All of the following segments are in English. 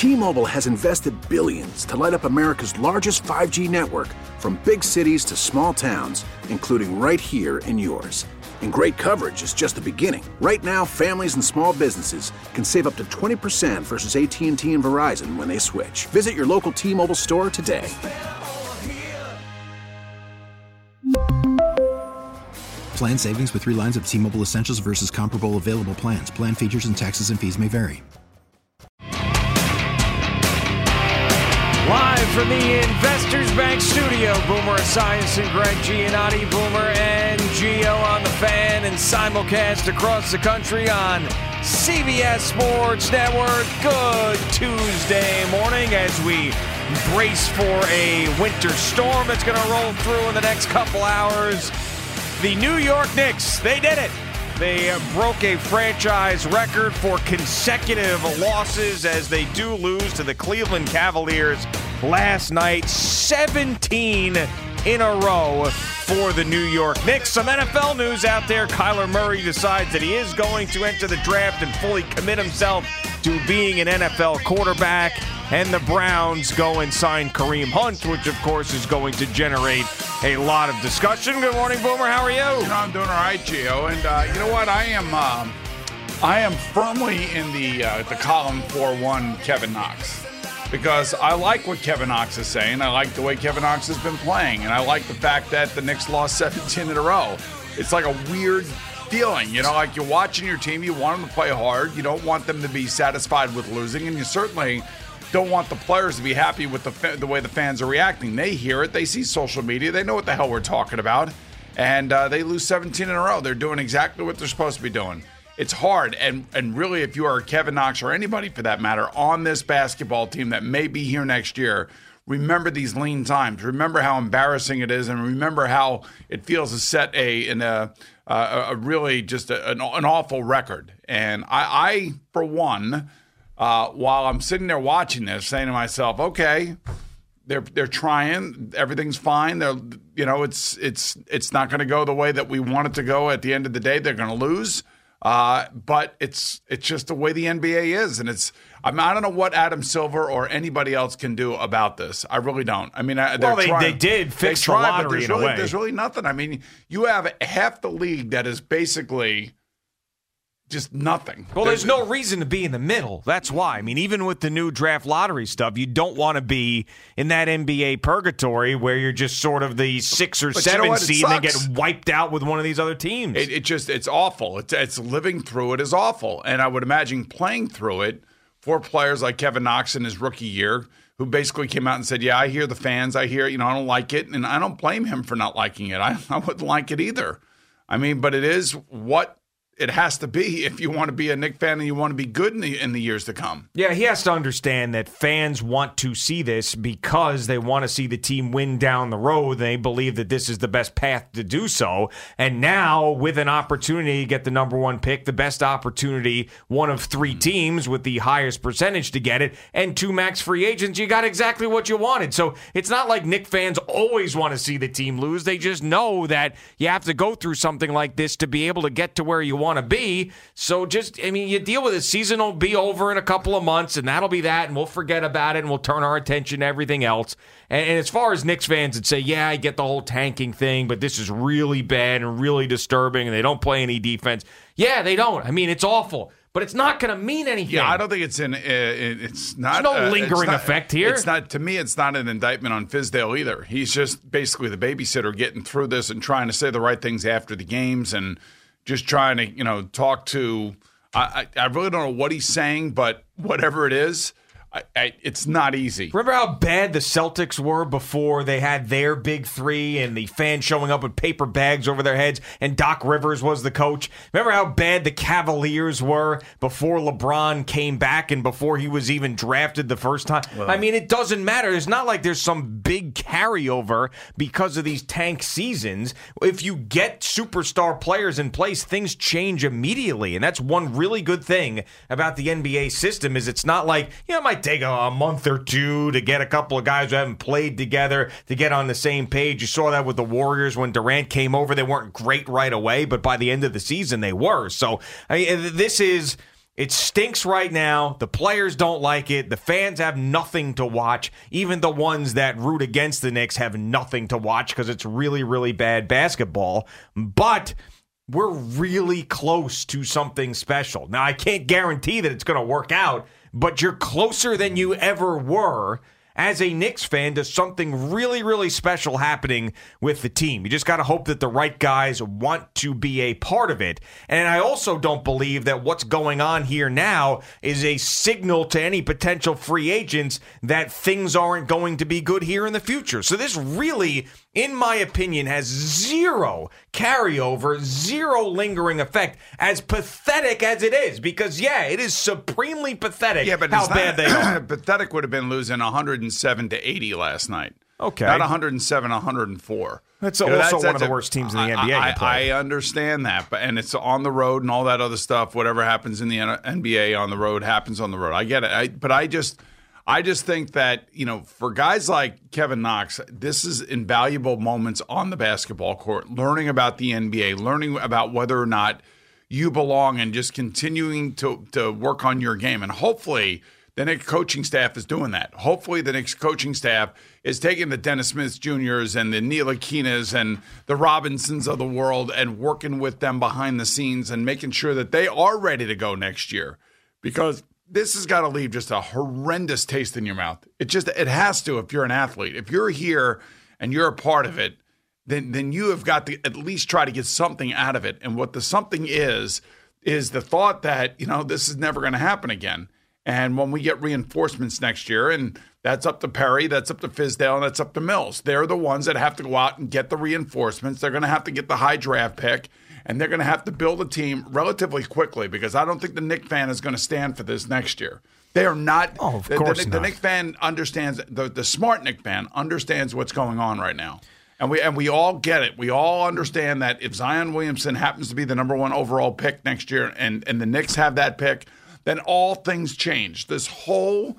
T-Mobile has invested billions to light up America's largest 5G network, from big cities to small towns, including right here in yours. And great coverage is just the beginning. Right now, families and small businesses can save up to 20% versus AT&T and Verizon when they switch. Visit your local T-Mobile store today. Plan savings with 3 lines of T-Mobile Essentials versus comparable available plans. Plan features and taxes and fees may vary. Live from the Investors Bank studio, Boomer Esiason, Greg Giannotti, Boomer and Gio on the Fan, and simulcast across the country on CBS Sports Network. Good Tuesday morning as we brace for a winter storm that's going to roll through in the next couple hours. The New York Knicks, they did it. They broke a franchise record for consecutive losses as they do lose to the Cleveland Cavaliers last night. 17 in a row for the New York Knicks. Some NFL news out there. Kyler Murray decides that he is going to enter the draft and fully commit himself to being an NFL quarterback. And the Browns go and sign Kareem Hunt, which, of course, is going to generate a lot of discussion. Good morning, Boomer. How are you? I'm doing all right, Gio. And you know what? I am firmly in the column for one Kevin Knox, because I like what Kevin Knox is saying. I like the way Kevin Knox has been playing, and I like the fact that the Knicks lost 17 in a row. It's like a weird feeling, you know, like you're watching your team, you want them to play hard, you don't want them to be satisfied with losing, and you certainly don't want the players to be happy with the way the fans are reacting. They hear it, they see social media, they know what the hell we're talking about, and they lose 17 in a row. They're doing exactly what they're supposed to be doing. It's hard, and really, if you are Kevin Knox or anybody for that matter on this basketball team that may be here next year, remember these lean times. Remember how embarrassing it is, and remember how it feels to set a really just an awful record. And I for one, while I'm sitting there watching this, saying to myself, okay, they're trying, everything's fine. It's not going to go the way that we want it to go. At the end of the day, they're going to lose. But it's just the way the NBA is, and I don't know what Adam Silver or anybody else can do about this. I really don't. I mean, they did fix the lottery in a way. There's really nothing. I mean, you have half the league that is basically just nothing. Well, there's no reason to be in the middle. That's why. I mean, even with the new draft lottery stuff, you don't want to be in that NBA purgatory where you're just sort of the 6 or 7 seed and then get wiped out with one of these other teams. It's awful. It's living through it is awful. And I would imagine playing through it for players like Kevin Knox in his rookie year, who basically came out and said, yeah, I hear the fans. I hear, I don't like it. And I don't blame him for not liking it. I wouldn't like it either. I mean, but it is what it has to be if you want to be a Knicks fan and you want to be good in the years to come. Yeah, he has to understand that fans want to see this because they want to see the team win down the road. They believe that this is the best path to do so. And now, with an opportunity to get the number 1 pick, the best opportunity, one of 3 teams with the highest percentage to get it, and 2 max free agents, you got exactly what you wanted. So it's not like Knicks fans always want to see the team lose. They just know that you have to go through something like this to be able to get to where you want to be. So you deal with it. Season will be over in a couple of months, and that'll be that, and we'll forget about it, and we'll turn our attention to everything else. And as far as Knicks fans that say, yeah, I get the whole tanking thing, but this is really bad and really disturbing, and they don't play any defense. Yeah, they don't. I mean, it's awful. But it's not going to mean anything. Yeah, I don't think it's not. There's no lingering effect here. It's not. To me, it's not an indictment on Fizdale either. He's just basically the babysitter getting through this and trying to say the right things after the games and just trying to, talk to. I really don't know what he's saying, but whatever it is, it's not easy. Remember how bad the Celtics were before they had their big 3 and the fans showing up with paper bags over their heads and Doc Rivers was the coach? Remember how bad the Cavaliers were before LeBron came back and before he was even drafted the first time? Well, I mean, it doesn't matter. It's not like there's some big carryover because of these tank seasons. If you get superstar players in place, things change immediately. And that's one really good thing about the NBA system is it's not like, it might take a month or 2 to get a couple of guys who haven't played together to get on the same page. You saw that with the Warriors when Durant came over. They weren't great right away, but by the end of the season, they were. So, I mean, it's It stinks right now. The players don't like it. The fans have nothing to watch. Even the ones that root against the Knicks have nothing to watch because it's really, really bad basketball. But we're really close to something special. Now, I can't guarantee that it's going to work out, but you're closer than you ever were as a Knicks fan to something really, really special happening with the team. You just got to hope that the right guys want to be a part of it. And I also don't believe that what's going on here now is a signal to any potential free agents that things aren't going to be good here in the future. So this really, in my opinion, has zero carryover, zero lingering effect, as pathetic as it is. Because, yeah, it is supremely pathetic how bad they are. Pathetic would have been losing 107 to 80 last night. Okay. Not 107, 104. That's also one of the worst teams in the NBA. I understand that, and it's on the road and all that other stuff. Whatever happens in the NBA on the road happens on the road. I get it. But I just think that, for guys like Kevin Knox, this is invaluable moments on the basketball court, learning about the NBA, learning about whether or not you belong, and just continuing to work on your game. And hopefully the Knicks coaching staff is doing that. Hopefully the Knicks coaching staff is taking the Dennis Smith Jr.'s and the Neil Akinas and the Robinsons of the world and working with them behind the scenes and making sure that they are ready to go next year. Because this has got to leave just a horrendous taste in your mouth. It has to if you're an athlete. If you're here and you're a part of it, then you have got to at least try to get something out of it. And what the something is the thought that, this is never going to happen again. And when we get reinforcements next year, and that's up to Perry, that's up to Fizdale, and that's up to Mills. They're the ones that have to go out and get the reinforcements. They're going to have to get the high draft pick, and they're going to have to build a team relatively quickly, because I don't think the Knicks fan is going to stand for this next year. They are not. Oh, of course not. The Knicks fan understands, the smart Knicks fan understands what's going on right now. And we all get it. We all understand that if Zion Williamson happens to be the number 1 overall pick next year, and the Knicks have that pick, then all things change. This whole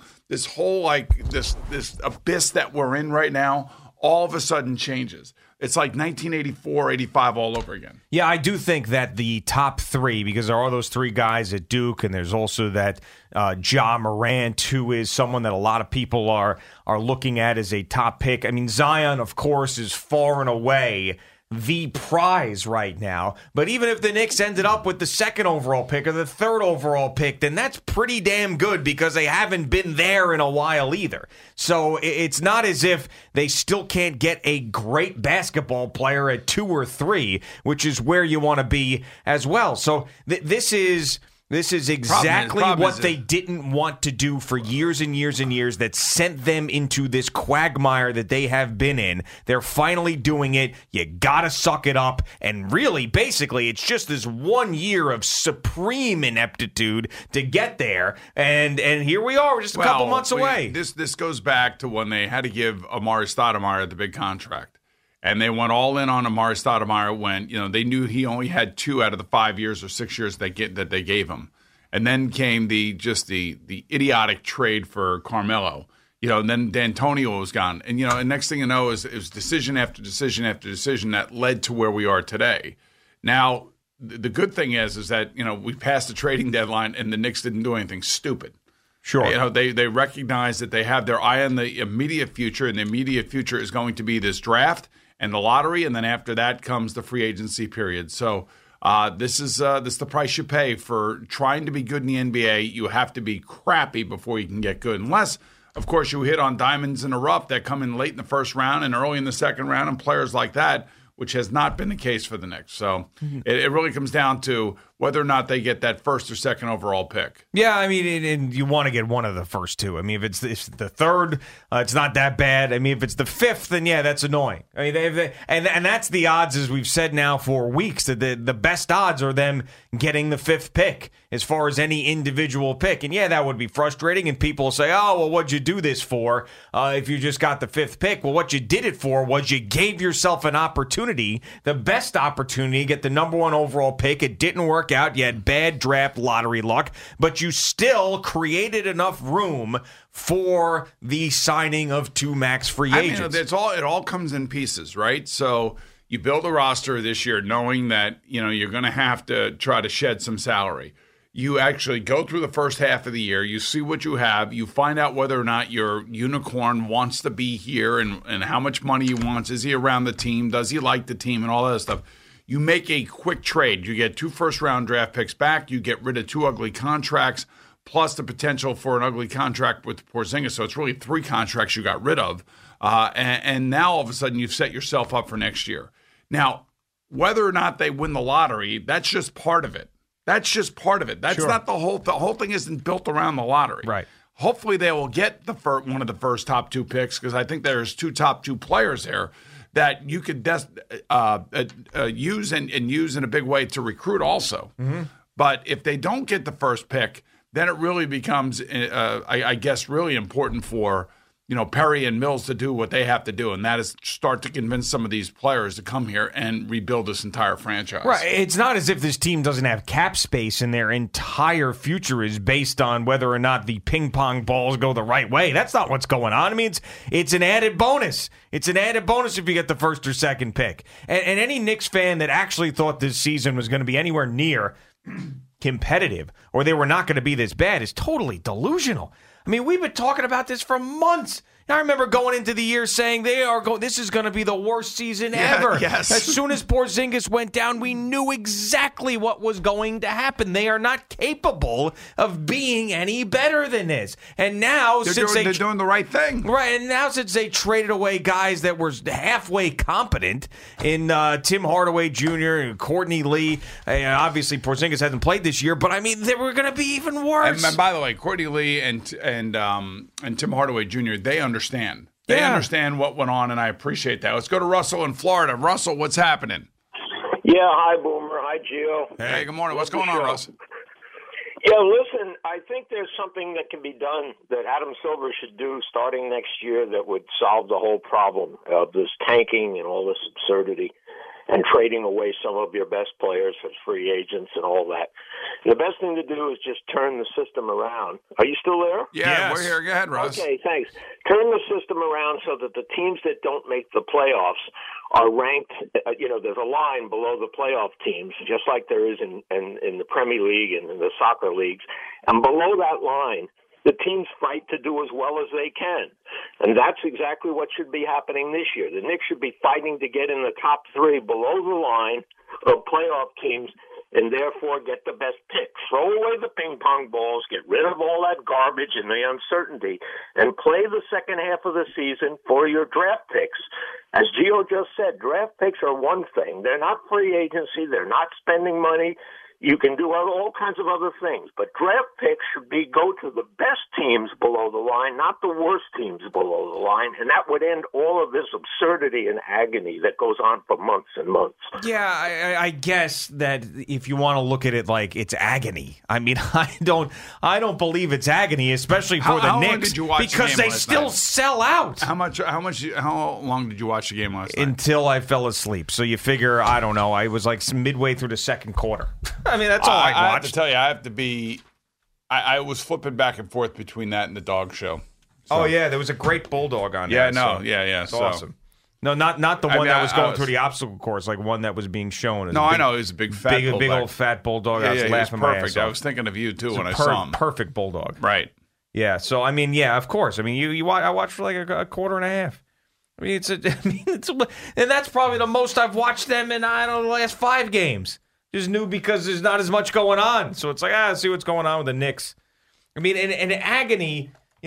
abyss that we're in right now, all of a sudden changes. It's like 1984, 85 all over again. Yeah, I do think that the top 3, because there are those 3 guys at Duke, and there's also that Ja Morant, who is someone that a lot of people are looking at as a top pick. I mean, Zion, of course, is far and away the prize right now. But even if the Knicks ended up with the 2nd overall pick or the 3rd overall pick, then that's pretty damn good, because they haven't been there in a while either. So it's not as if they still can't get a great basketball player at 2 or 3, which is where you want to be as well. So this is exactly what they didn't want to do for years and years and years, that sent them into this quagmire that they have been in. They're finally doing it. You gotta suck it up. And really, basically, it's just this 1 year of supreme ineptitude to get there. And here we are, we're just a couple months away. This goes back to when they had to give Amar'e Stoudemire the big contract. And they went all in on Amar'e Stoudemire when, they knew he only had 2 out of the 5 years or 6 years that they gave him. And then came the idiotic trade for Carmelo. And then D'Antonio was gone. And and next thing you know is it was decision after decision after decision that led to where we are today. Now, the good thing is that, we passed the trading deadline and the Knicks didn't do anything stupid. Sure. They recognize that they have their eye on the immediate future, and the immediate future is going to be this draft and the lottery, and then after that comes the free agency period. So this is the price you pay for trying to be good in the NBA. You have to be crappy before you can get good, unless, of course, you hit on diamonds in the rough that come in late in the first round and early in the second round, and players like that, which has not been the case for the Knicks. So it really comes down to whether or not they get that 1st or 2nd overall pick. Yeah, I mean, and you want to get one of the first 2. I mean, if it's the 3rd, it's not that bad. I mean, if it's the 5th, then yeah, that's annoying. I mean, and that's the odds, as we've said now for weeks, that the best odds are them getting the 5th pick as far as any individual pick. And yeah, that would be frustrating, and people say, oh, well, what'd you do this for if you just got the 5th pick? Well, what you did it for was you gave yourself an opportunity, the best opportunity, to get the number 1 overall pick. It didn't work out. You had bad draft lottery luck, but you still created enough room for the signing of 2 max free agents. It all comes in pieces, right? So you build a roster this year knowing that you're going to have to try to shed some salary. You actually go through the first half of the year. You see what you have. You find out whether or not your unicorn wants to be here and how much money he wants. Is he around the team? Does he like the team and all that stuff? You make a quick trade. You get 2 first-round draft picks back. You get rid of 2 ugly contracts, plus the potential for an ugly contract with Porzingis. So it's really 3 contracts you got rid of. And now all of a sudden you've set yourself up for next year. Now, whether or not they win the lottery, that's just part of it. That's just part of it. That's not the whole thing isn't built around the lottery. Right. Hopefully they will get one of the first top 2 picks, because I think there's 2 top 2 players there that you could use and use in a big way to recruit also. Mm-hmm. But if they don't get the first pick, then it really becomes, I guess, really important for Perry and Mills to do what they have to do, and that is start to convince some of these players to come here and rebuild this entire franchise. Right. It's not as if this team doesn't have cap space and their entire future is based on whether or not the ping pong balls go the right way. That's not what's going on. I mean, it's an added bonus. It's an added bonus if you get the first or second pick. And any Knicks fan that actually thought this season was going to be anywhere near competitive or they were not going to be this bad is totally delusional. I mean, we've been talking about this for months. I remember going into the year saying this is going to be the worst season ever. Yes. As soon as Porzingis went down, we knew exactly what was going to happen. They are not capable of being any better than this. And now, they're doing the right thing. Right, and now since they traded away guys that were halfway competent in Tim Hardaway Jr. and Courtney Lee, obviously Porzingis hasn't played this year, but I mean, they were going to be even worse. And by the way, Courtney Lee and Tim Hardaway Jr., they understand. They understand what went on, and I appreciate that. Let's go to Russell in Florida. Russell, what's happening? Yeah, hi, Boomer. Hi, Gio. Hey, good morning. What's going on, Russell? Yeah, listen, I think there's something that can be done that Adam Silver should do starting next year that would solve the whole problem of this tanking and all this absurdity and trading away some of your best players as free agents and all that. The best thing to do is just turn the system around. Are you still there? Yeah, yes. We're here. Go ahead, Russ. Okay, thanks. Turn the system around so that the teams that don't make the playoffs are ranked, there's a line below the playoff teams, just like there is in the Premier League and in the soccer leagues. And below that line, the teams fight to do as well as they can. And that's exactly what should be happening this year. The Knicks should be fighting to get in the top 3 below the line of playoff teams and therefore get the best picks. Throw away the ping pong balls, get rid of all that garbage and the uncertainty, and play the second half of the season for your draft picks. As Gio just said, draft picks are one thing. They're not free agency. They're not spending money. You can do all kinds of other things, but draft picks should go to the best teams below the line, not the worst teams below the line, and that would end all of this absurdity and agony that goes on for months and months. Yeah, I guess that if you want to look at it like it's agony, I mean, I don't believe it's agony, especially for the Knicks, long did you watch because the game they still sell out. How long did you watch the game last night? Until I fell asleep. So you figure, I don't know, I was like midway through the second quarter. I mean, that's all I watched. I have to tell you, I was flipping back and forth between that and the dog show. So. Oh, yeah, there was a great bulldog on there. Yeah, it's awesome. No, not the one that was going through the obstacle course, like one that was being shown. I know. It was a big old fat bulldog. I was laughing my ass off. I was thinking of you, too, when I saw him. Perfect bulldog. Right. Yeah, so, I mean, yeah, of course. I mean, I watched for like a quarter and a half. I mean, and that's probably the most I've watched them in, the last 5 games. Just new because there's not as much going on. So it's like, see what's going on with the Knicks. I mean, and agony,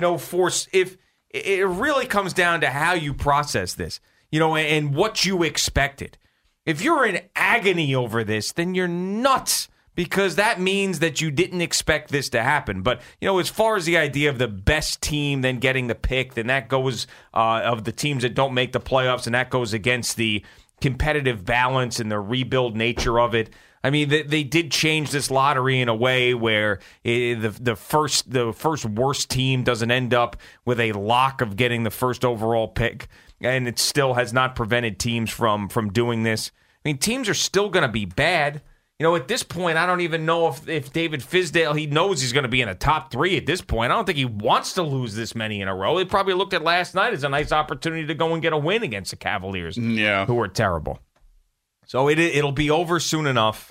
if it really comes down to how you process this, and what you expected. If you're in agony over this, then you're nuts, because that means that you didn't expect this to happen. But, as far as the idea of the best team then getting the pick, then that goes of the teams that don't make the playoffs, and that goes against the competitive balance and the rebuild nature of it. I mean, they did change this lottery in a way where the first worst team doesn't end up with a lock of getting the first overall pick, and it still has not prevented teams from doing this. I mean, teams are still going to be bad. At this point, I don't even know if David Fizdale, he knows he's going to be in the top 3 at this point. I don't think he wants to lose this many in a row. He probably looked at last night as a nice opportunity to go and get a win against the Cavaliers, who are terrible. So it'll be over soon enough.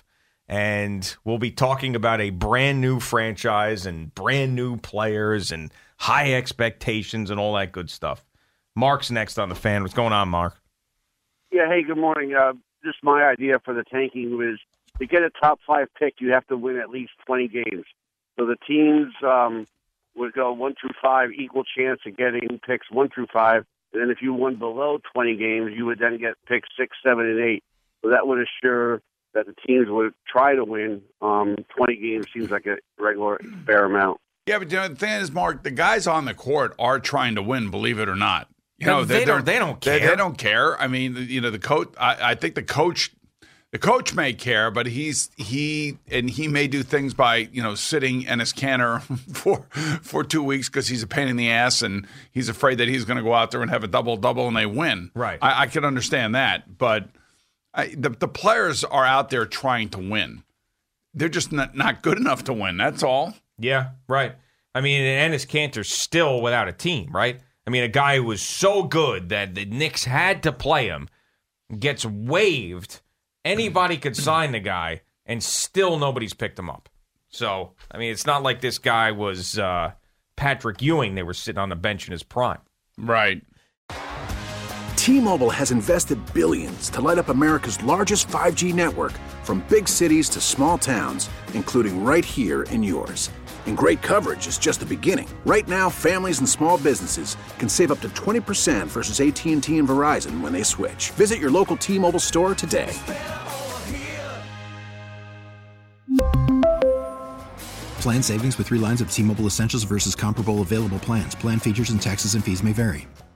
and we'll be talking about a brand new franchise and brand new players and high expectations and all that good stuff. Mark's next on the Fan. What's going on, Mark? Yeah, hey, good morning. Just my idea for the tanking was to get a top 5 pick, you have to win at least 20 games. So the teams would go 1 through 5, equal chance of getting picks 1 through 5. And then if you won below 20 games, you would then get picks 6, 7, and 8. So that would assure that the teams would try to win. 20 games seems like a regular fair amount. Yeah, but the thing is, Mark, the guys on the court are trying to win, believe it or not. They don't care. They don't care. I mean, the coach. I think the coach may care, but he may do things by sitting Enes Kanter for 2 weeks because he's a pain in the ass and he's afraid that he's going to go out there and have a double and they win. Right. I can understand that, but the players are out there trying to win. They're just not good enough to win. That's all. Yeah, right. I mean, Enes Kanter's still without a team, right? I mean, a guy who was so good that the Knicks had to play him gets waived. Anybody could sign the guy, and still nobody's picked him up. So, I mean, it's not like this guy was Patrick Ewing. They were sitting on the bench in his prime. Right. T-Mobile has invested billions to light up America's largest 5G network, from big cities to small towns, including right here in yours. And great coverage is just the beginning. Right now, families and small businesses can save up to 20% versus AT&T and Verizon when they switch. Visit your local T-Mobile store today. Plan savings with 3 lines of T-Mobile Essentials versus comparable available plans. Plan features and taxes and fees may vary.